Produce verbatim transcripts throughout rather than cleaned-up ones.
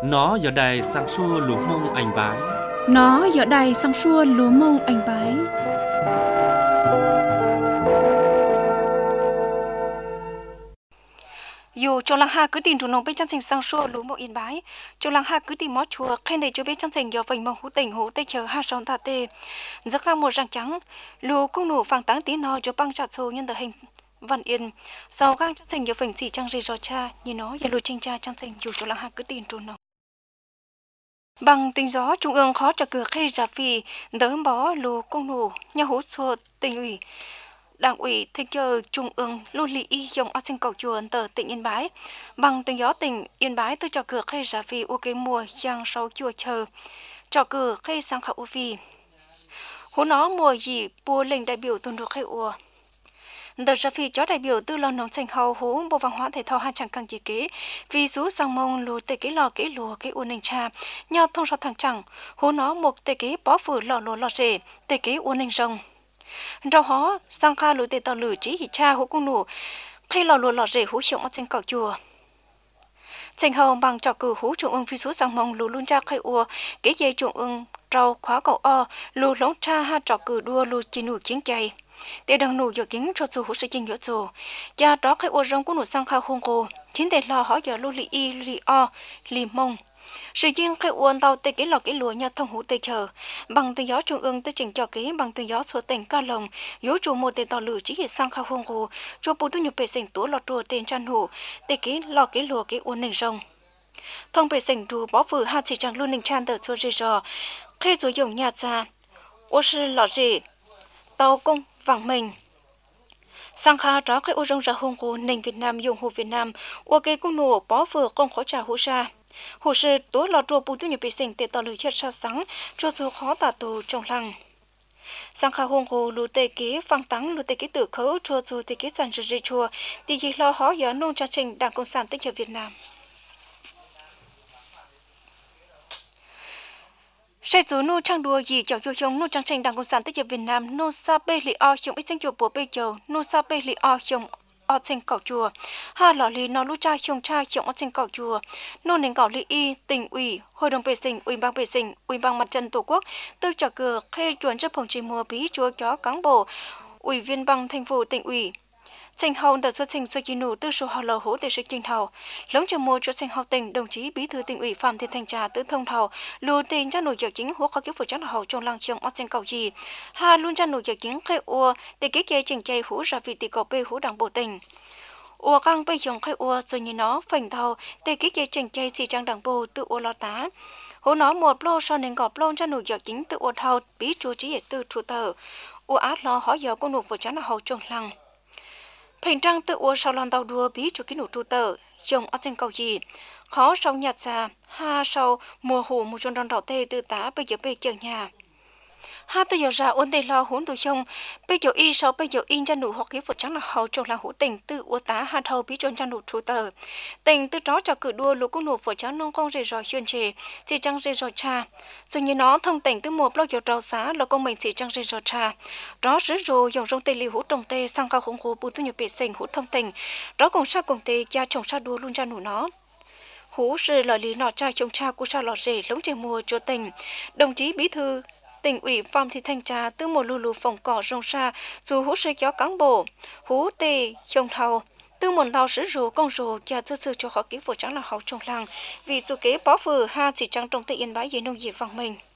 Nó giờ đây sang xua lúa mông anh bái. Nó giờ đây sang xua lúa mông anh bái. Dù cho lăng ha cứ tìm chủ nông bên trong trình sang xua lúa mông yên bái, cho lăng ha cứ tìm mó chùa khen để cho bên trong trình do vành mông hú tỉnh hú tê chờ ha son ta tê. Giấc ra một răng trắng, lúa cung nụ phẳng táng tí nó cho băng chặt xô nhân tờ hình văn yên. Sau gang trong trình do vành chỉ trang rì rò cha, như nó giờ lúa trình cha trong trình dù cho lăng ha cứ tìm chủ nông. Bằng tình gió trung ương khó trả cửa khe giả phi đỡ bó lù công nụ nhà hỗ trợ tỉnh ủy đảng ủy thành chờ trung ương lưu lý y dòng ở sinh cầu chùa tờ tỉnh Yên Bái. Bằng tình gió tỉnh Yên Bái từ trả cửa khe giả phi ô kế mùa sang sáu chùa chờ trả cửa khe sang khảo ô phi hú nó mùa gì bùa lệnh đại biểu tuần được khe ua. Đợt ra phi chó đại biểu tư lo nông thành hầu hú bộ văn hóa thể thao hai chẳng càng chỉ kế vì số sang mông lùa tê kế lò kế lùa kế uốn nền cha nhau thông sao thằng chẳng hú nó một tê kế bó phử lò lùa lò rể tê kế uốn nền rồng rau hó sang kha lùa tê tàu lử trí hỉ cha hú cung nụ khi lò lùa lò rể hú sống ở trên cầu chùa thành hầu bằng trò cử hú trung ương vì số sang mông lùa luôn cha khai ua kế dây trung ương rau khóa cầu o lùa lóng cha ha trò cử đua lùa chi nụ chiến chay để đằng nụ giờ kính cho dù hỗ trợ chính giữa dù cha đó cái ô rong của nụ sang khao hong cô khiến để lo hỏi giờ lu li y li o li mông sự riêng cái uốn tàu tê cái lò cái lúa nhau thông hữu tê chờ bằng từ gió trung ương tới chỉnh cho kế bằng từ gió số tỉnh ca lồng yếu chủ một tê tàu lử chỉ hiện sang khao hong cô cho bù tu nhập bể sình túa lọt trùa tên chăn hủ tê cái lò cái lúa cái uốn nền rồng thông bể sình trù bó vừa hai chỉ chẳng luôn nền chan tờ cho rì rò khi rồi dùng nhà cha ô sư lọ rì tàu công vàng mình sang kha đó cái ô rong ra hong cô nền Việt Nam dùng hồ Việt Nam ô kê cung nổ bó vừa công khó trả hồ sa hồ sư tối lọt trùa bù tu nhập bể sình tê tàu lử chết sa sáng cho dù khó tả tù trong lăng sang kha hong cô lù tê kế vang táng lù tê kế tử khấu chua chua tê kế sản rì chua tì gì lo khó gió nông cha trình đảng cộng sản tích hợp Việt Nam sai số nô trang đua gì cho vô trong nô trang tranh đảng cộng sản tích hợp Việt Nam nô sa bê li o trong ít danh chùa bố bê chầu nô sa bê li o trong ở trên cầu chùa ha lọ li nó lú cha trong cha trong ở trên cầu chùa nô nền cầu li y tỉnh ủy hội đồng bệ sinh ủy ban bệ sinh ủy ban mặt trận tổ quốc từ trả cửa khê chuẩn chấp phòng chỉ mùa bí chúa chó cán bộ ủy viên bằng thành phố tỉnh ủy Trình hậu đợt xuất trình số chi nụ từ số hào lầu hỗ để sự trình thầu lống cho mua cho trình hậu tỉnh đồng chí bí thư tỉnh ủy Phạm Thị Thanh Trà từ thông thầu lưu tiền cho nội dự chính hỗ có kiếp phụ trách hậu trong làng trường ở trên cầu gì hà luôn cho nội dự chính khai ua để ký kế trình chay hỗ ra vị tỷ cầu bê hỗ đảng bộ tỉnh ua căng bây dùng khai ua rồi như nó phành thầu để ký kế trình chay chỉ trang đảng bộ tự ua lo tá hỗ nó một lô sau nên gọp lô cho nội dự chính tự ua thầu bí chúa trí từ thủ tờ ua át lo hỏi giờ của nội phụ trách hậu trong làng平trang tự uống sau lần tàu đua bí cho cái nụ trụ tờ, dùng ở trên cầu gì. Khó sau nhạt ra, ha sau mùa hủ một trong đòn đảo tê từ tá bây giờ bây giờ nhà. Ha tự giờ ra ôn tê lo hốn tù xong, bây giờ y sau bây giờ in cho nụ hoặc ký vật trắng là hậu trong là hữu tình tự uống tá ha thâu bí cho cho nụ trụ tờ. Tình tự đó cho cử đua lũ của nụ vật trắng nông con rề rò xuyên trề, chỉ trăng rề rò cha. Rồi như nó thông tình từ một lâu giờ trao xá là con mình chỉ trăng rề rò cha. Đó rứ rồ dòng rong tê li hữu trồng tê sang cao khủng khổ bù tu nhập bể sinh hữu thông tình. Đó cùng sa cùng tê cha trồng sa đua luôn ra nụ nó. Hú rề là lý nọ cha chồng cha của sa lọ rể lống chè mùa cho tình. Đồng chí bí thư tỉnh ủy Phạm Thị Thanh Trà từ một lù lù phòng cỏ rong sa dù hú rề chó cán bộ hú tê chồng thầu từ một tàu sử rù công rù cha tư sư cho họ ký vụ trắng là hậu trong làng vì dù kế bó vừa ha chỉ trắng trong tây Yên Bái dưới nông nghiệp vàng mình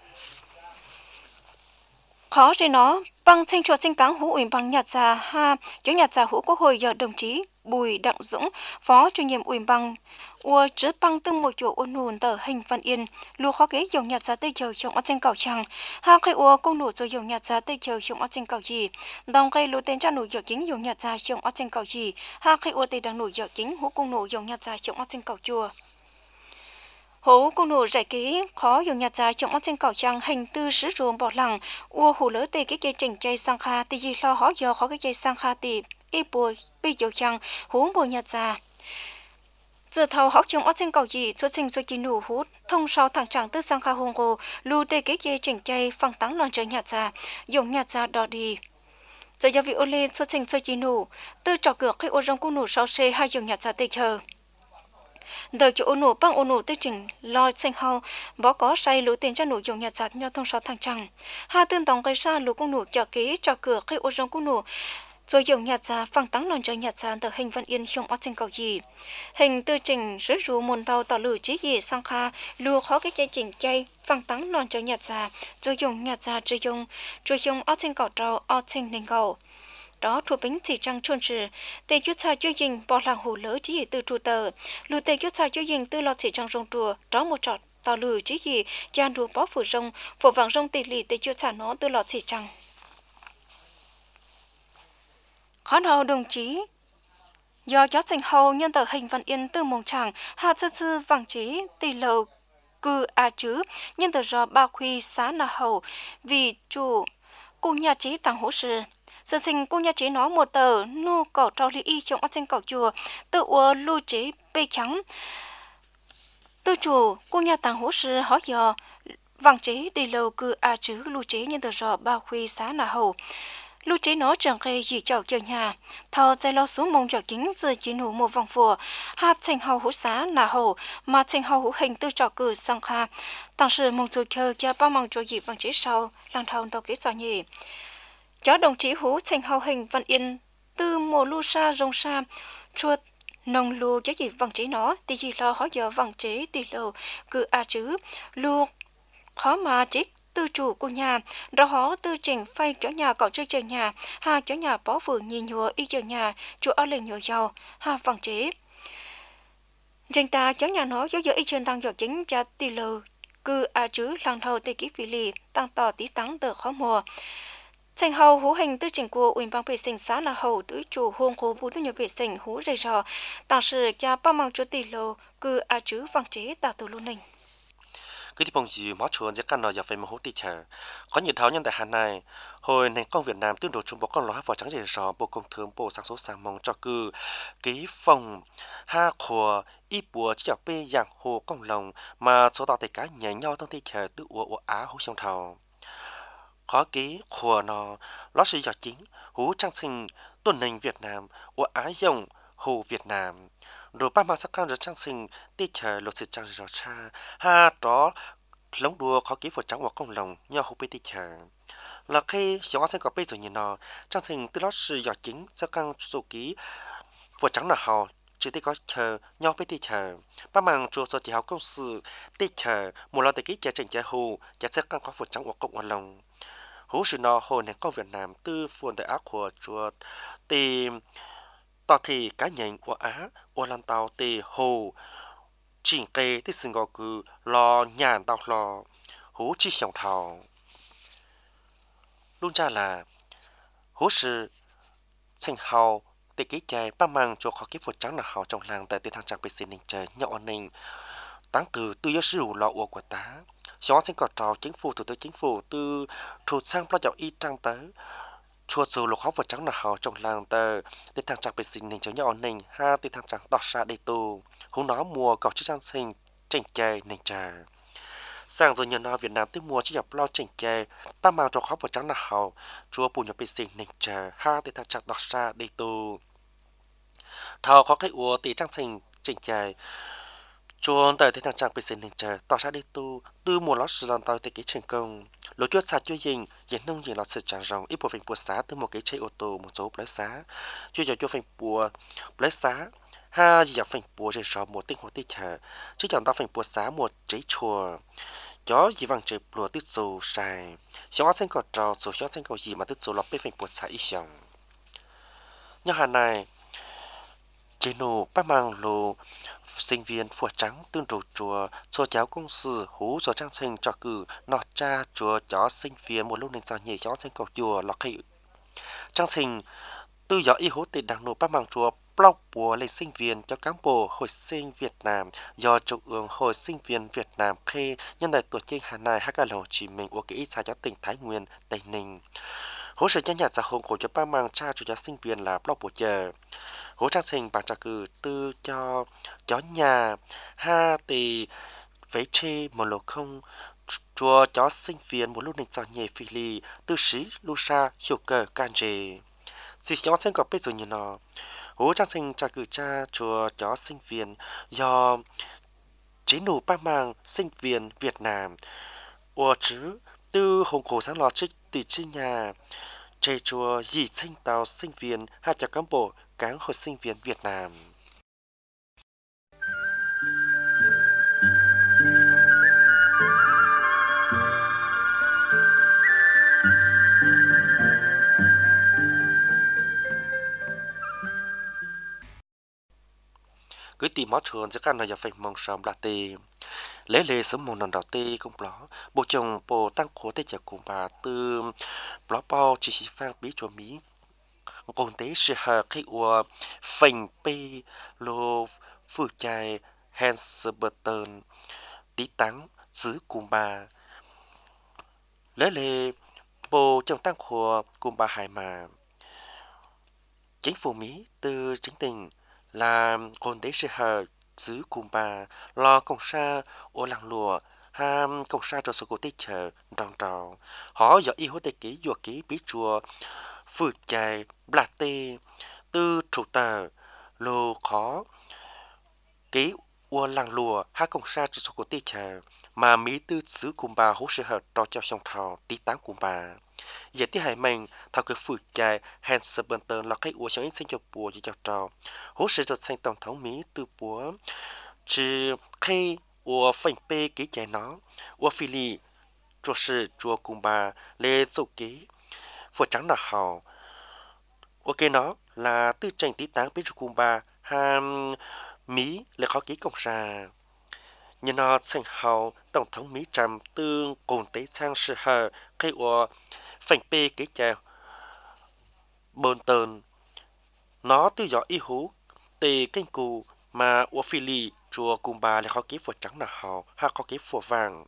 khó để nó bằng sinh chuột sinh cáng hú ủy bằng nhạt già ha chỗ nhạt già hú quốc hội giờ đồng chí Bùi Đặng Dũng phó chủ nhiệm ủy ban ua chứa băng từng một chỗ ôn nùn tờ hình văn yên lúa khó kế dòng nhạt giá tây chờ trong ở trên cầu trăng ha khai ua công nụ rồi dòng nhạt giá tây chờ trong ở trên cầu gì đồng cây lúa tên cha nụ dọc chính dòng nhạt giá trong ở trên cầu gì ha khai ua tây đang nụ dọc chính hú công nụ dòng nhạt giá trong ở trên cầu chùa hú công nụ giải ký khó dòng nhạt giá trong ở trên cầu trăng hình tư sứ ruộng bỏ lằng ua hú lỡ tây cái cây chỉnh chay sang kha tây gì lo khó giờ khó cái chay sang kha tì y bùi bây giờ chăng hú bùi nhạt giá giờ thầu học trong ở trên cầu gì xuất trình số chi nụ hút thông sau thằng chẳng từ sang kha hong cô lưu tê cái dây chỉnh chay phăng táng lần trời nhạt ra dùng nhạt ra đỏ đi giờ giáo vị ô lên xuất trình số chi nụ từ trò cửa khi ô rong cung nụ sau xe hai dùng nhạt ra tê chờ Đời chỗ ôn nụ bằng ôn nụ tới trình lòi xanh hào bỏ có say lũ tiền cho nụ dùng nhà giặt nhau thông sáu thằng trăng hai tương tổng gây ra lũ công nụ cho ký cho cửa khi ô rong công nụ rồi dùng nhà giặt phẳng tăng lần chơi nhà giặt từ hình văn yên không ở trên cầu gì hình tư trình rứ rú môn tàu tàu lử chí gì sang kha lùa khó cái chơi trình chơi phẳng tăng lần chơi nhà giặt rồi dùng nhà giặt rồi dùng rồi dùng ở trên cầu trâu ở trên nền cầu đó thuộc bính chỉ trăng chuồn trừ tê chút sao cho dình bỏ làng hồ lỡ chỉ từ trụ tờ lù tê chút sao cho dình từ lọt chỉ trăng rong trùa đó một trọt tàu lử chỉ gì gian đùa bó phủ rong phủ vàng rong tê lì tê chút sao nó từ lọt chỉ trăng khó đầu đồng chí do giáo trình hầu nhân tờ hình văn yên từ mông tràng hạ sư sư vàng trí tê lầu cư a chứ nhân tờ do ba khuy xá nà hầu vì chủ cùng nhà trí tăng hỗ sự sự sinh cô nhà chế nó một tờ nô cỏ trao lý y trong ắt trên cỏ chùa tự ua lưu chế bê trắng tư chủ cô nhà tàng hỗ sư hỏi giờ vàng chế đi lâu cư a chứ lưu chế nhân tờ rò ba khuy xá nà hầu lưu chế nó chẳng khê gì chậu chờ nhà thò dây lo xuống mông chậu kính giờ chỉ nụ một vòng phùa hạt thành hầu hỗ xá nà hầu mà thành hầu hỗ hình tư trò cử sang kha tăng sự mông chủ chờ cho ba mong cho dịp vàng chế sau lang thòng tàu kế sao nhỉ chó đồng chí hú thành hào hình văn yên từ mùa lu sa rong sa chuột nông lu cho gì vàng chế nó thì gì lo hỏi giờ vàng chế thì lầu cứ a chứ lu khó mà chế tư chủ của nhà đó họ tư trình phay cho nhà cọ chơi chơi nhà ha cho nhà bó vừa nhìn nhùa y chờ nhà chủ ở lên nhùa giàu ha vàng chế danh ta cho nhà nó do giờ y trên tăng giờ chính cho thì lầu cứ a chứ làng thầu tây ký phi lì tăng tỏ tí tăng tờ khó mùa thành hầu hú hình tư trình của ủy ban vệ sinh xã là hầu tứ chủ huông khố bù tư nhiều vệ sinh hú rầy rò tạo sự cho ba mang cho tỷ lô cứ a chứ vang chế tạo từ luôn ninh cứ đi bông gì mót chuồn sẽ căn nào giờ phải mà hú tì chờ có nhiều tháo nhân tại Hà Nội hồi nền công Việt Nam tương đối trung bộ con lóa vào trắng rầy rò bộ công thương bộ sáng số sáng mong cho cứ ký phòng ha khua y bùa chỉ chọc bê dạng hồ công lồng mà số tàu tài cá nhảy nhau trong tì chờ tự ủa ủa á hú sông thầu khó ký khua nó nó sẽ do chính hú trang sinh tuần nền Việt Nam của Á dòng hồ Việt Nam rồi ba mang sắc cao rồi trang sinh tê chờ luật sự trang rồi cha ha đó lống đua khó ký của trắng hoặc công lòng nhau hồ bê tê chờ là khi chúng ta sẽ có bây giờ nhìn nó trang sinh từ đó sự do chính sắc cao số ký của trắng là họ chỉ tê có chờ nhau bê tê chờ ba mang chùa số thì họ công sự tê chờ một lần tê ký trả trình trả hồ trả sắc cao có của trắng hoặc công lòng hú sự nó hồi này có Việt Nam từ phồn đại ác của chùa tìm tòa thị cá nhân của Á của lan tàu tì hồ chỉnh kê tí sinh gò cư lo nhàn tàu lo hú chi sống thảo luôn ra là hú sự thành hào tì ký chạy ba mang cho khó kiếp vật trắng là hào trong làng tại tì thang trạng bê xin ninh trời nhỏ ninh tăng từ tư yếu sử lọ ua của tá xóa sinh cọt trò chính phủ thủ tướng chính phủ từ thuộc sang lo dạo y trang tới chùa dù lục hóa vật trắng là hào trong làng tờ để thằng trạng bị sinh nên cho nhỏ nền ha để thằng trạng đọt xa để tù hú nó mùa cầu chức sang sinh chỉnh chè nền trà sang rồi nhận nó Việt Nam tới mùa chỉ dọc lo chỉnh chè ba mang cho hóa vật trắng là hào chùa bù nhập bị sinh nền trà ha để thằng trạng đọt xa để tù thao có cái ua tỷ trang sinh chỉnh chè chuồn tại thế thằng chàng bị sinh hình trời tỏ ra đi tu từ mùa lót sườn tàu tới cái thành công lối chuột sạt chuột dình diễn nông dình lót sườn tràn rồng ít bộ phim bùa xá từ một cái chơi ô tô một số lái xá chuột giờ chuột phim bùa lái xá ha gì giờ phim bùa rồi sò một tinh hồ tinh chờ chứ chẳng tao phim bùa xá một trái chùa gió gì vàng trời bùa tít dù xài gió xanh cỏ trò dù gió xanh cỏ gì mà tít dù lọt bên phim bùa xá ít dòng nhà hàng này chế nổ ba mang lô sinh viên phùa trắng tương trù chùa cho cháu công sự hú cho trang sinh cho cử nọ cha chùa chó sinh viên một lúc nên sao nhảy chó sinh cầu chùa lọt khỉ trang sinh tư gió y hú tịnh đảng nổ ba mang chùa blog bùa lên sinh viên cho cán bộ hội sinh Việt Nam do trung ương hội sinh viên Việt Nam khê nhân đại tuổi trên Hà Nội Hà Nội Hồ Chí Minh của cái ít xa cho tỉnh Thái Nguyên Tây Ninh hỗ trợ cho nhà xã hội của cho ba mang cha cho sinh viên là blog bùa chờ hỗ trợ sinh bà trả cử tư cho chó nhà ha tì vấy chê một lô không chùa chó sinh viên một lúc này cho nhẹ phi lì tư sĩ lu sa hiệu cờ can trề chỉ chó sinh có biết rồi như nó hố trang sinh cho cử cha chùa chó sinh viên do chế nụ ba mang sinh viên Việt Nam ủa chứ từ hồng cổ sáng lọt trích từ chi nhà chơi chùa dì sinh tàu sinh viên hai cho cán bộ cán hội sinh viên Việt Nam. Cứ tìm mót chuồn sẽ căn là phải mong sớm là tì lấy lệ sớm một lần đầu tì cũng đó bộ chồng bộ tăng khổ tê chả cùng bà từ đó bao chỉ sĩ phang bí cho mỹ còn tế sự hợp khi ua phành bê lô phụ chạy Hansberton tí tắng giữ cùng bà lấy lệ bộ chồng tăng khổ cùng bà hải mà chính phủ mỹ từ chính tình là còn tế sự hợp giữ cùng bà lo công sa ô làng lùa ham công sa cho số cổ tích chờ tròn tròn họ giờ y hốt tê ký dùa ký bí chùa phụ chạy bạc tê từ chủ tờ lô khó ký ô làng lùa ha công sa cho số cổ tích chờ mà mỹ tư giữ cùng bà hỗ sự hợp cho cho sông thảo tí tán cùng bà giờ tí hải mình thao cái phụ chạy Hansberton là cái ủa sáng sinh cho bùa cho trò hỗ sự cho sang tổng thống mỹ từ bùa chỉ khi ủa phanh bê cái chạy nó ủa phi lì cho sự chùa cùng bà lê dâu ký phụ trắng là hào ok nó là tư tranh tí tán biết cho cùng bà ham mỹ là khó ký công sa nhưng nó thành hào tổng thống mỹ trầm tương cùng tế sang sự hờ khi ủa phanh bê cái chạy bồn tờn nó tư gió y hú tề kênh cù mà ủa phi lì chùa cùng bà là khó ký phụ trắng là hào ha khó ký phụ vàng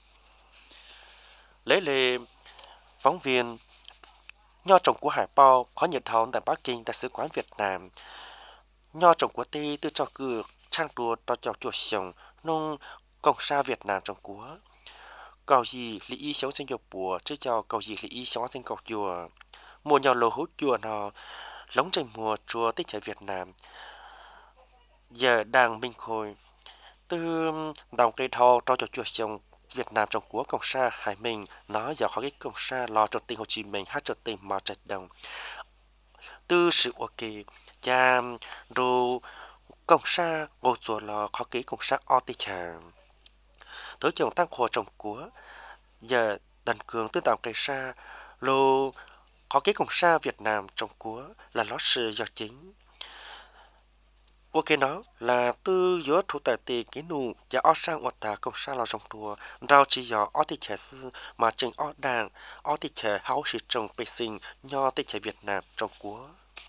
lấy lệ phóng viên nho trồng của Hải Bao có nhiệt hồng tại Bắc Kinh đại sứ quán Việt Nam nho trồng của tây tư cho cử trang đua cho cho chùa sông nông công sa Việt Nam trồng của cầu gì lý ý sống sinh dục bùa chứ cho cầu gì lý ý sống sinh cầu chùa mùa nhỏ lô hút chùa nó lóng tranh mùa chùa tích trẻ Việt Nam giờ đang minh khôi từ đồng cây thô cho cho chùa sông Việt Nam trong của công sa Hải Minh nó giờ khó cái công sa lo cho tỉnh Hồ Chí Minh hát cho tỉnh mà trạch đồng từ sự ok cha rồi công sa ngô chùa lo khó ký công sa o tì chả tới chồng tăng khổ trong của giờ đàn cường tư tạo cây sa lô khó ký công sa Việt Nam trong của là lót sự do chính ok nó là tư giữa thủ tài tỷ cái nụ và ở sang ở ta công sa là trong đùa rau chỉ giờ ở thị trẻ sư mà trình ở đàng ở thị trẻ hậu sự trồng bê sinh nho thị trẻ Việt Nam trong của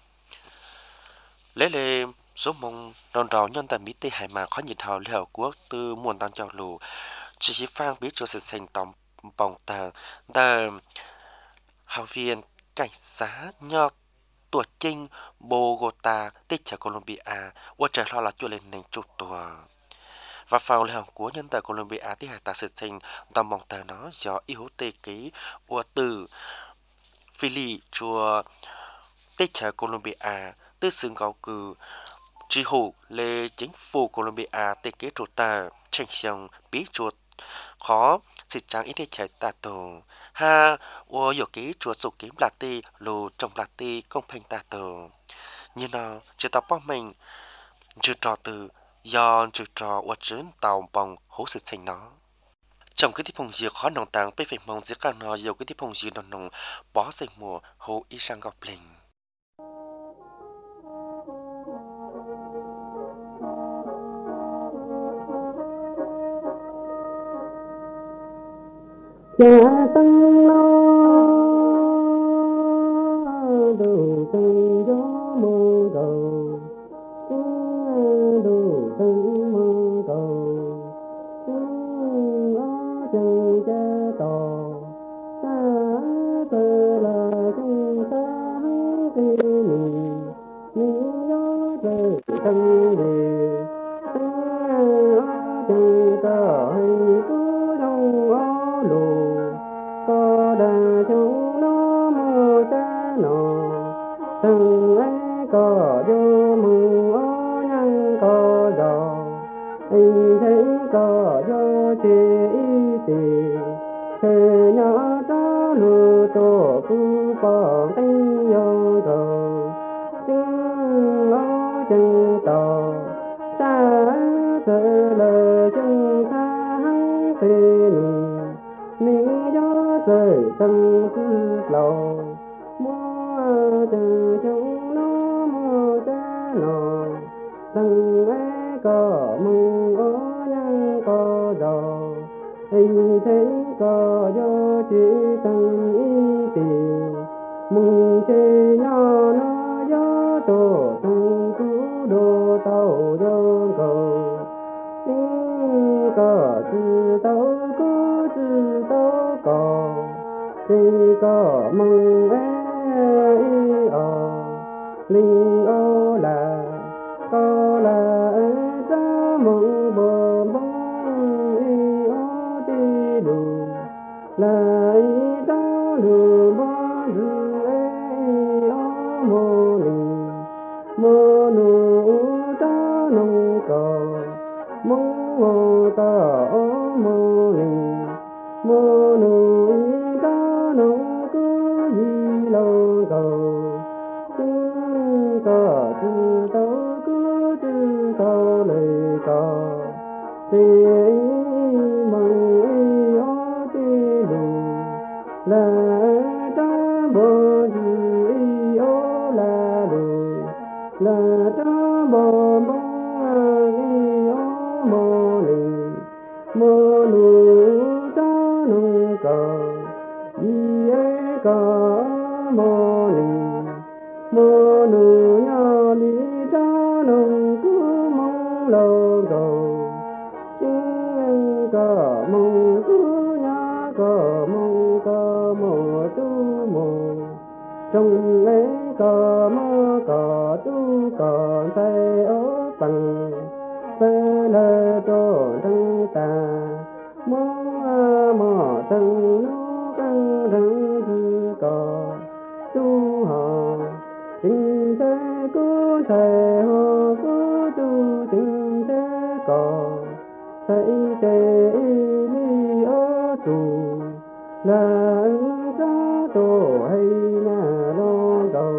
lấy lệ số mông đòn rau nhân tại mỹ tây hải mà khó nhìn thầu lẻo quốc từ muôn tăng chào lù chỉ chỉ phang biết cho sự thành tổng bồng tờ tờ học viên cảnh sát nho tuổi trinh Bogota tích ở Colombia và trở lo là cho lên nền chủ tòa và phòng lễ của nhân tại Colombiaที่หาตาเสร็จตอมองแต่เนาะยออีโหเตกีอวตือฟิลิชัวtích ở Colombia tư xứng gạo cử chỉ hộ lệ chính phủ Colombia tích kế chủ tà tranh xong bí chuột khó sự trang ít chạy ta tổ ha ô yo ký chùa sục kiếm là ti lù trong là ti công phanh ta tổ như nó chỉ tao bao mình chữ trò từ do chữ trò ô chữ tàu bằng hố sự thành nó trong cái tiếp phong gì khó nòng tàng被 phải mong giết cả nó nhiều cái tiếp phong gì nòng nòng bó sạch mùa hố y sang gặp lình cha tăng lo đầu tăng gió mơ cầu đầu tăng mơ cầu ở chân cha tò ta tơ là chân ta kê nì những gió trời tăng về ta chân ta hay cứ đâu ó lù có đà chung nó mơ ta nọ từng ấy có vô mừng ô nhang có gió ấy thấy có vô chế tì thế nhỏ đó lù tổ cứ bỏ tay yo cầu chứng ô chân tàu xa thế lời chân tháng tê nụ mình gió rơi tâm cứ lâu mua từ chúng nó mua té nọ từng ấy có mừng ô nhang có gió ấy thấy có gió chỉ từng ý tiền mừng chê nhỏ nó gió tổ tung cứu đồ tàu gió cầu tiếng có chữ tàu có chữ tàu có thì có mừng ấy ở linh ô là có là ấy ra mừng bờ bông y ô đi đủ là ý đó lừa bó rư ấy ô mô nì mô nụ đó nông cò mô mô ta ô mô nì mô nụ ý đó nông cứ gì lâu cầu chứ có chữ tao cứ chữ tao lời có thì mong ý ô đi đủ là ta bồ chữ ý ô là đủ là ta bồ bông ý ô mô nì mô nụ ta nụ cầu ý ấy có mô nì mô nụ nhỏ lý ta nụ cứ mong lâu cầu chính có mong cứ nhá có mong có mô tu mô trong ấy có mơ có tu có thấy ở bằng phê lê tô đăng ta mô mô tăng nô căng răng thư có tu họ tình thế cứ thề hồ cứ tu tình thế có thấy tê li ở tù là ra tổ hay nhà lo đầu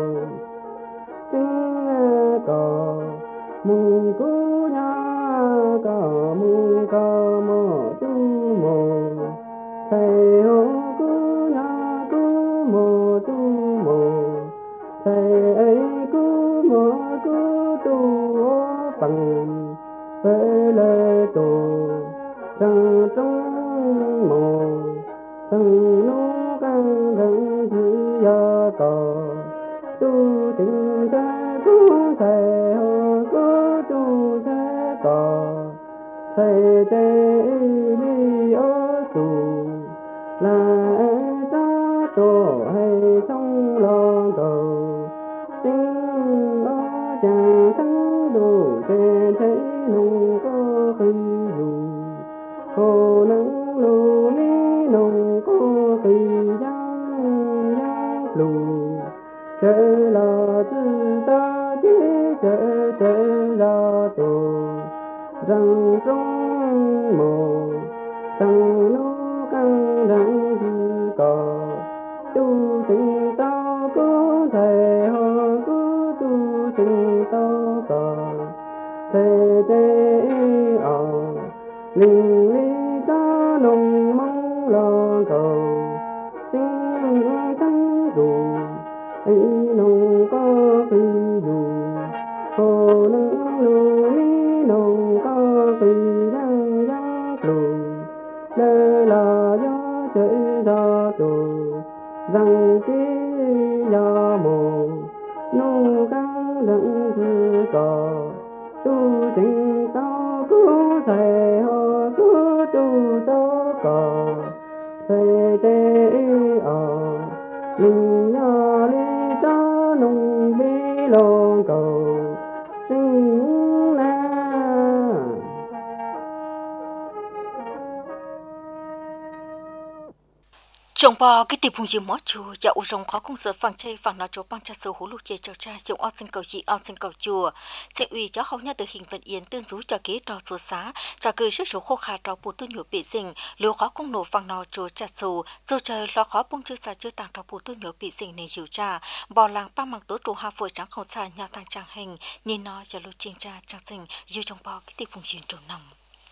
chính có mùng cứ nhà có mùng có mồ tu mồ thầy hồ cứ nhà cứ mồ tu mồ thầy ấy cứ mồ cứ tu bằng phê lê tổ trăng trăng mồ từng nô căng răng chỉ do cò tu tình thế cứ thầy hồ cứ tu thế cò thầy tê đi ở tù là ta tổ hay trong lo cầu sinh ở chàng thắng đủ tê thấy nung có khi dù hồ nắng lù mi nung có khi giăng giăng lù chớ là tư ta chế chớ chớ là tổ răng trong mồ tăng nô căng răng dư cò tu tình tao có thầy họ cứ tu tình tao cò thầy tê ở linh lý ta nồng mong lo cầu sinh thắng đủ ấy nồng có khi dù hồ nắng lù mi nồng có khi giăng giăng lù lê là gió chạy ra tù rằng tí ya mồ nô căng răng thư cò tu tình tao cứ thầy họ cứ tu tao cò thầy tê ở linh nhỏ lý ta nung bi lo cầu sinh na trong bò cái tiệp hùng gì mót chùa và u rong khó công sở phẳng chơi phẳng nó chỗ băng cha số hú lục chơi trò cha trong ao sinh cầu gì ao sinh cầu chùa sẽ uy cho hậu nhà từ hình vận yên tương rú cho kế trò số xá trò cười sức số khô khá trò bù tu nhổ bị dình liều khó công nổ phẳng nó chỗ cha số dù trời lo khó bông chưa xa chưa tàng trò bù tu nhổ bị dình này chịu cha bò làng ba mang tố trụ hà phổi trắng không xa nhà tăng trang hình nhìn nó cho lục trên cha trang dình dù trong bò cái tiệp hùng gì trốn nằm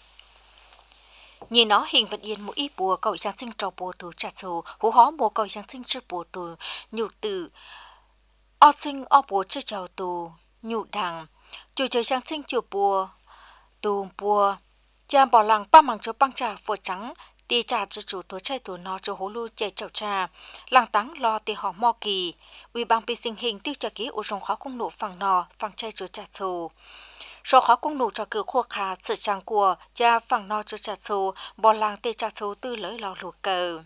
nhìn nó hình vật yên mỗi ít bùa cầu giáng sinh trò bùa từ chặt sầu hú hó bùa cầu giáng sinh trước bùa từ nhụ từ o sinh o bùa trước chào tù nhụ đằng chủ trời giáng sinh chiều bùa tù bùa cha bỏ làng ba mảng cho băng trà phổi trắng tì trà cho chủ tổ chạy tổ nó cho hố lu chạy chậu trà làng táng lo tì họ mò kỳ uy bang pi sinh hình tiêu trả ký ô rong khó công nộ phẳng nò phẳng chạy cho chặt sầu số khó công nụ cho cử khô khá sự trang của cha phẳng no cho chặt xô bò làng tê chặt xô tư lưỡi lò lụa cờ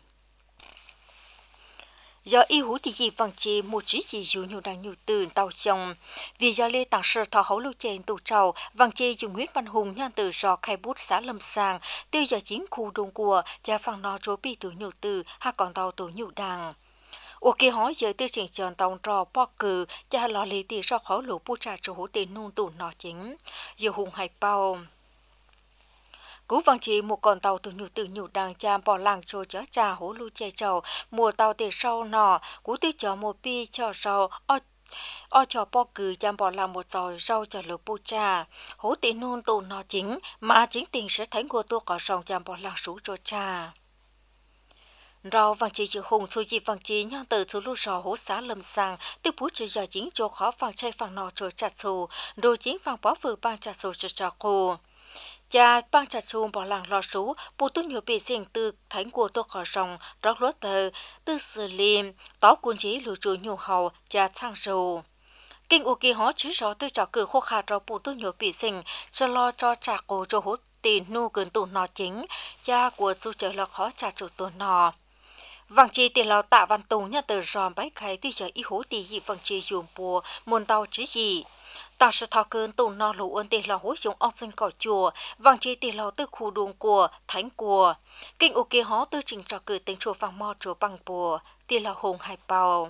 do y hú thì gì vàng chi một chỉ gì dù nhiều đang nhiều từ tàu chồng vì do lê tàng sơ thọ hấu lưu trên tủ trầu vàng chi dùng huyết văn hùng nhan từ do khai bút xã lâm sàng tiêu giờ chính khu đông của cha phẳng no cho bi tuổi nhiều từ ha còn tàu tuổi nhiều đàng ok hỏi giờ tư trình chọn tàu trò bó cử cha lò lý tì so khó lũ bu trà cho hú tiền nung tủ nọ chính giờ hùng hải bao cú vang chỉ một con tàu từ nhiều từ nhiều đàng cha bỏ làng cho chó trà hú lu che trầu mùa tàu tiền sau nọ cú tiêu cho một pi cho sau o o cho bó cử cha bỏ làng một giỏi rau cho lũ bu trà hú tiền nung tủ nọ chính mà chính tiền sẽ thấy của tôi có sòng cha bỏ làng sú cho trà rau vàng chi chữ hùng xui gì vàng chi nhang từ số lu sò hố xã lâm sang tiêu bút chữ giờ chính cho khó vàng chay vàng nọ cho chặt xù đồ chính vàng bó vừa bang chặt xù cho chặt cô cha bang chặt xù bỏ làng lò sú bù tu nhiều bị riêng từ thánh của tôi khỏi rồng rót lót tờ từ xử liêm tó cuốn chí lù chuối nhiều hầu cha sang rù kinh u kỳ hóa chứ rõ từ trò cử khô khá rau bù tu nhiều bị riêng cho lo cho chặt cô cho hút tiền nu gần tụ nọ chính cha của chú trở là khó chặt chủ tụ nọ vàng chi tiền lao tạ văn tùng nhà từ giòn bái khai tí giờ y hố tí dị vàng chi dùng bùa môn tàu chứ gì tao sẽ thao cơn tùng no lũ ơn tiền lao hối dùng ốc sinh cỏ chùa vàng chi tiền lao từ khu đường của thánh của kinh ô kia hó từ trình trò cử tính chùa vàng mò chùa bằng bùa tiền lao hùng hải bào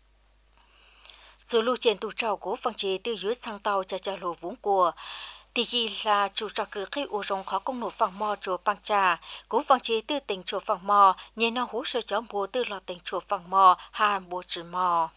dù lưu trên tù trào của vàng chi từ dưới sang tàu cha cha lô vũng của thì gì là chủ trò cử khi u rong khó công nổ phẳng mò chùa băng trà cố vang chế từ tỉnh chùa phẳng mò nhớ nó hú sơ chó bùa từ lò tỉnh chùa phẳng mò hà bùa trừ mò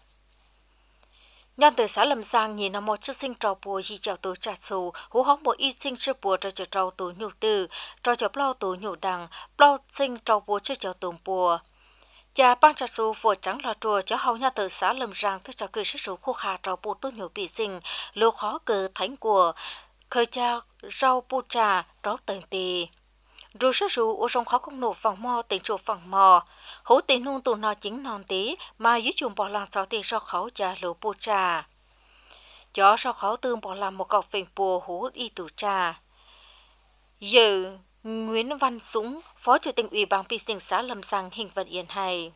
nhân từ xã lâm giang nhìn nó một chiếc sinh trâu bùa gì chào từ trà sù hú hóng bộ y sinh chưa bùa cho trâu từ nhủ từ trâu chào bao từ nhủ đằng bao sinh trâu bùa chưa chào từ bùa cha băng trà sù phổ trắng là chùa cho hầu nhà từ xã lâm giang từ trò cử sức số khô khá trâu bùa từ nhủ bị sinh lô khó cử thánh của khơi cha rau bu trà rau tường tì rồi số số ở trong khó công nổ phòng mò tỉnh chỗ phòng mò hố tiền nung tụ nọ chính non tí mà dưới chuồng bỏ làm sáu tiền sau khẩu trà lỗ bu trà cho sau khẩu tương bỏ làm một cọc phèn bùa hố y tủ trà giờ Nguyễn Văn Dũng phó chủ tịch ủy ban pi sinh xã Lâm Giang hình vận yên hay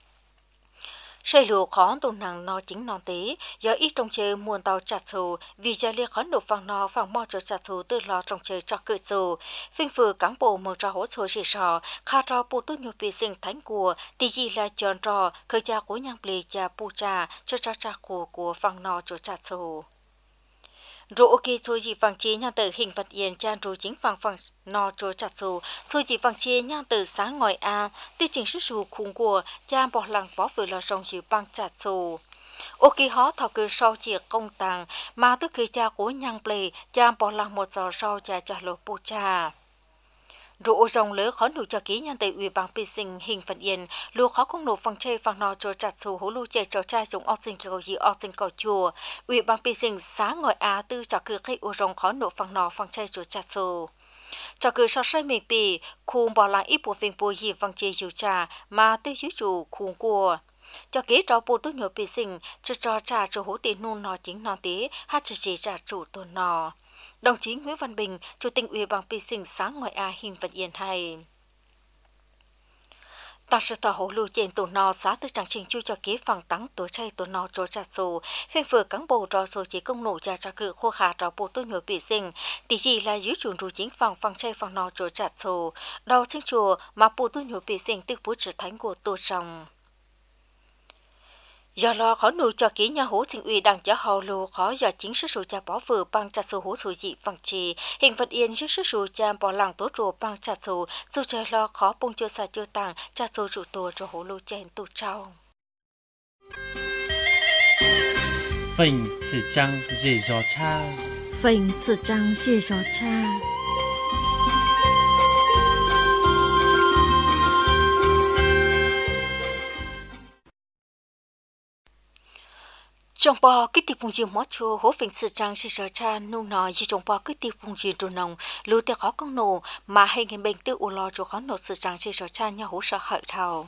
xây lúa khó tồn năng no chính non tế do ít trong chơi muôn tàu chặt sầu vì gia liệt khó nộp vàng no vàng mò cho chặt sầu từ lò trong chơi cho cự sầu phim phừ cán bộ mở ra hỗ trợ chỉ sò khá cho bộ tốt nhiều bị sinh thánh của thì gì là chọn trò khởi cha của nhang plei cha pu cha cho cha cha của của vàng no cho chặt sầu rồi ok thôi gì vàng chế nhang từ hình vật yên chan rồi chính vàng vàng no cho chặt sầu thôi gì vàng chế nhang từ sáng ngồi a tiêu chỉnh sức sù khung của cha bỏ lăng bỏ vừa là rong chịu băng chặt sầu ok hó thọ cứ sau chia công tàng mà tức khi cha của nhang plei cha bỏ lăng một giờ sau cha cha lô pu cha rồi rong lỡ khó đủ cho ký nhân tại ủy ban pi sinh hình phận yên lúa khó công nổ phẳng chơi phẳng nọ cho chặt sầu hố lúa chơi cho trai dùng ốc sinh cầu gì ốc sinh cầu chùa ủy ban pi sinh sáng ngồi á tư cho cứ khi u rong khó nổ phẳng nọ phẳng chơi cho chặt sầu cho cứ sau say mình bị khung bỏ lại ít bộ phim bộ gì phẳng chơi dù trà mà tư chú chủ khung của cho ký trò bộ tốt nhiều pi sinh cho cho trà cho hố tiền nôn nọ chính nọ tí hát chỉ chỉ trà chủ tuần nọ đồng chí Nguyễn Văn Bình, Chủ tịch Ủy ban pi sinh sáng ngoài a hình vận yên hay. 当时的hồ lưu trên tổ nọ xã từ chẳng trình chu cho ký phẳng tắng tổ chay tổ nọ cho trả số phiên vừa cán bộ cho số chỉ công nổ ra trả cự khô khả cho bộ tôi nhớ bị sinh tỷ gì là giữ chuẩn trụ chính phẳng phẳng chay phẳng nọ cho trả số đầu chính chùa mà bộ tôi nhớ bị sinh tức bố trở thánh của tổ trọng do lo khó nụ cho ký nhà hố chính ủy đảng cho hậu lưu khó do chính sức số cha bỏ vừa bằng trả số hố số dị phẳng trì hình vật yên trước sức số cha bỏ làng tố rùa bằng trả số dù trời lo khó bông chưa xa chưa tàng trả số trụ tổ cho hố lưu trên tổ trao Phình chỉ trăng dễ gió cha Phình chỉ trăng dễ gió cha trong bò cái tiệp bùng diều mót chua hố phình sự trang si sở cha nung nọ chỉ trong bò cái tiệp bùng diều đồ nồng lưu tiêu khó công nổ mà hay người bệnh tiêu u lo cho khó nổ sự trang si sở cha nhau hố sợ hại thầu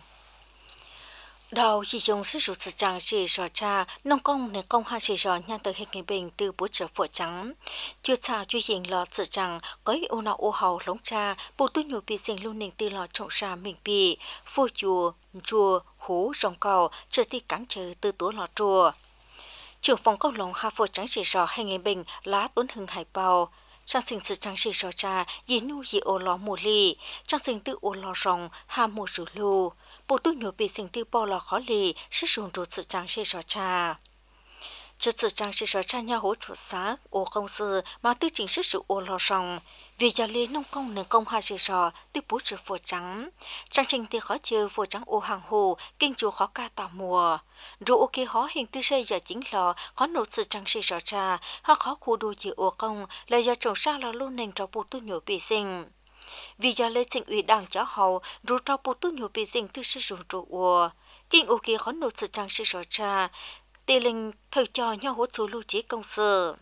đầu chỉ dùng sử dụng sự trang si sở cha nông công để công hai si sở nhau từ hay người bệnh từ bút trở phổi trắng chưa cha truy diện lo sự trang có u nọ u hầu lống cha bộ tu nhiều bị sinh luôn nền từ lo trọng sa mình bị phô chùa chùa hố rồng cầu trở ti cắn chờ từ túa lọ chùa trưởng phòng công lòng hà phổ trắng chỉ rõ hay ngày bình lá tuấn hưng hải bào trang sinh sự trang chỉ rõ cha dì nu dì ô lò mùa ly trang sinh tự ô lò rồng hà mùa rủ lù bộ tu nhổ bị sinh tự bò lò khó lì sức dùng ruột sự trang chỉ rõ cha chất sự trang chỉ rõ cha nhau hỗ trợ xã ô công sư mà tư chính sức sự ô lò rồng vì gia lý nông công nền công hà chỉ rõ tự bút sự phổ trắng trang trình thì khó chơi phổ trắng ô hàng hồ kinh chúa khó ca tạo mùa rồi ok khó hình tư xây giờ chính là khó nộp sự trang sĩ rõ ra hoặc khó khu đu chỉ ô công là giờ trồng sang là luôn nền cho bộ tu nhổ bị sinh vì giờ lê chính ủy đảng cháu hậu rồi cho bộ tu nhổ bị sinh tư sử dụng trụ ô kinh ok khó nộp sự trang sĩ rõ ra tỷ linh thời cho nhau hỗ trợ lưu trí công sự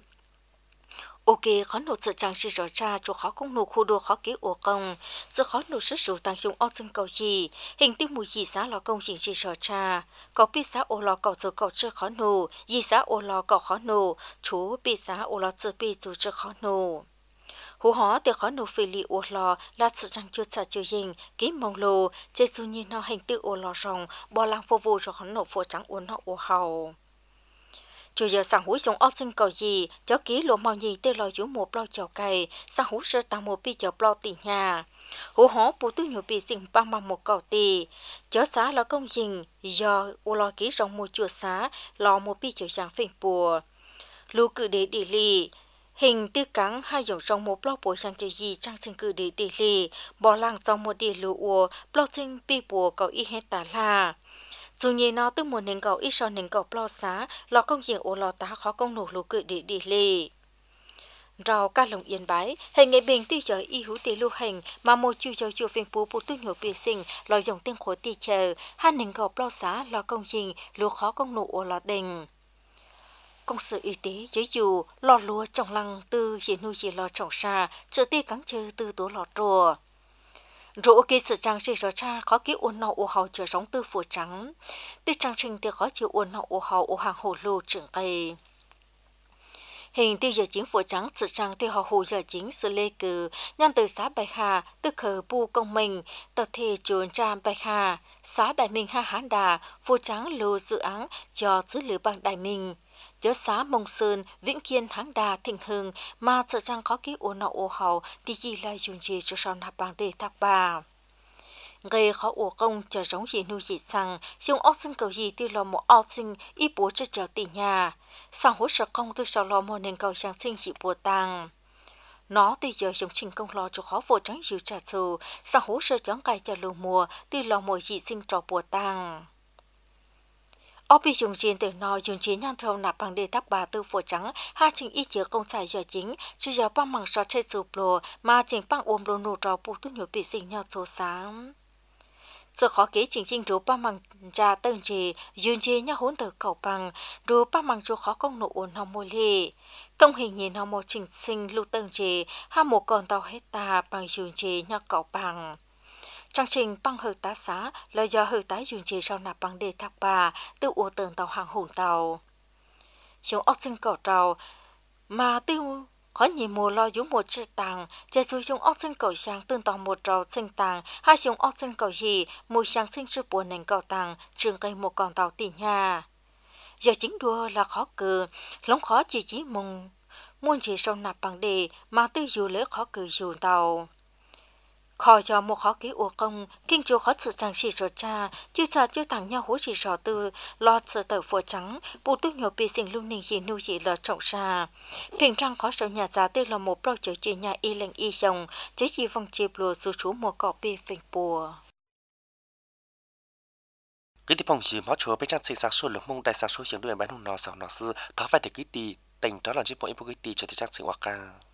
ok khó nộp sự trang sĩ rõ ra cho khó công nộp khu đô khó ký ô công giờ khó nộp sức sử tăng dụng ô dân cầu gì hình tiêu mùi gì giá là công trình sĩ rõ ra có biết giá ô lò cầu giờ cầu chưa khó nộp gì giá ô lò cầu khó nộp chú biết giá ô lò chưa biết dù chưa khó nộp hú hó từ khó nộp phê li ô lò là sự trang chưa xa chưa dình ký mong lô chế su nhiên nó hình tiêu ô lò rồng bò làng phô vô cho khó nộp phô trắng ô nó ô hầu chủ giờ sang húi dùng ốc sinh cầu gì cháu ký lộ màu nhì tê lò dũ một bao chảo cày sang hú sơ tăng một pi chảo bao tỷ nhà hú hó bù tu nhiều pi sinh ba mang một cầu tỷ cháu xá là công trình do u lo ký rong một chuột xá lò một pi chảo giang phình bùa lưu cử để đi lì hình tư cắn hai dòng rong một bao bùa sang chơi gì trang sinh cử để đi lì bỏ làng trong một đi lưu ua bao sinh pi bùa cầu y hết tả la dù nhì nó từ một nền cầu ít so nền cầu plo xá lò công diện ô lò tá khó công nổ lù cự để đi lì rau ca lồng yên bái hình nghệ bình tiêu giới y hữu tỷ lưu hành mà một chu cho chu phiên phú bộ tu nhổ bì sinh lò dòng tiếng khối tỷ chờ hai nền cầu plo xá lò công diện lù khó công nổ ô lò đình công sự y tế giới dù lò lúa trồng lăng từ hiện nuôi chỉ lò trồng xa trợ ti cắn chơi từ tố lò trùa rồi ok sự trang sĩ rõ cha khó ký ôn nọ ô hào chờ giống tư phủ trắng tư trang trình thì khó chịu ôn nọ ô hào ô hàng hồ lô trưởng cây hình tiêu giờ chính phủ trắng sự trang tiêu họ hồ giờ chính sự lê cử nhân từ xã Bạch Hà tư khờ bu công minh tập thể trường tràm Bạch Hà xã Đại Minh Ha Hán Đà phủ trắng lô dự án cho dữ liệu bằng Đại Minh chớ xã Mông Sơn, Vĩnh Kiên, Hán Đà, Thịnh Hưng mà sợ rằng có ký ổn nọ ô hậu thì chỉ là dùng gì cho sau nạp bằng để thác bà. Gây khó ổ công chờ giống gì nuôi gì sang, dùng ốc sinh cầu gì từ lò một ốc sinh ít bố cho cháu tỷ nhà. Sang hỗ trợ công từ sau lò một nền cầu sáng sinh dị bùa tăng. Nó từ giờ dùng trình công lò cho khó vô trắng dịu trả sù, sang hỗ trợ chống cài cho lù mùa từ lò một dị sinh trò bùa tăng. Ở bị dùng chiến từ nó dùng chiến nhăn thâu nạp bằng đề thác bà tư phổ trắng hai trình y chứa công xài giờ chính chứ giờ bằng bằng sọt trên sụp lồ mà trình bằng ôm lô nụ trò bù tu nhổ bị sinh nhau số sáng giờ khó kế trình trình rú bằng bằng ra tân trì dùng chiến nhau hỗn từ cầu bằng rú bằng bằng cho khó công nụ ổn hồng mô lì thông hình nhìn hồng mô trình sinh lưu tân trì hai một con tàu hết ta bằng dùng chiến nhau cầu bằng chương trình bằng hợp tá xá là do hợp tá dùng chế sau nạp bằng đề thác bà từ ô tường tàu hàng hồn tàu. Chúng ốc sinh cầu trào mà tiêu khó nhìn mùa lo dũng một chữ tàng chế dù dùng óc sinh cầu sáng tương tỏ một trầu sinh tàng hai dùng óc sinh cầu gì mùi sáng sinh sư buồn nền cầu tàng trường cây một con tàu tỉ nhà giờ chính đua là khó cử lóng khó chỉ chỉ mùng muôn chỉ sâu nạp bằng đề mà tư dù lỡ khó cử dù tàu khó cho một khó ký ủa công kinh chú khó sự trang sĩ sổ cha chưa sợ chưa tặng nhau hỗ chỉ sổ tư lo sợ tờ phổ trắng bù tu nhiều bì sinh lưu ninh gì nuôi gì lỡ trọng xa平常khó sở nhà giá tư là một pro trở chỉ nhà y lệnh y dòng chứ chỉ vòng chịp lùa dù chú một cọ bì phình bùa cái tiếp phong gì máu chúa bên trong sinh sản số lượng mông đại sản số hiện đuôi bán hùng nọ sầu nọ sư tháo phải để cái tì tình đó là chỉ bộ ipo cái tì cho tới trang sinh hoa ca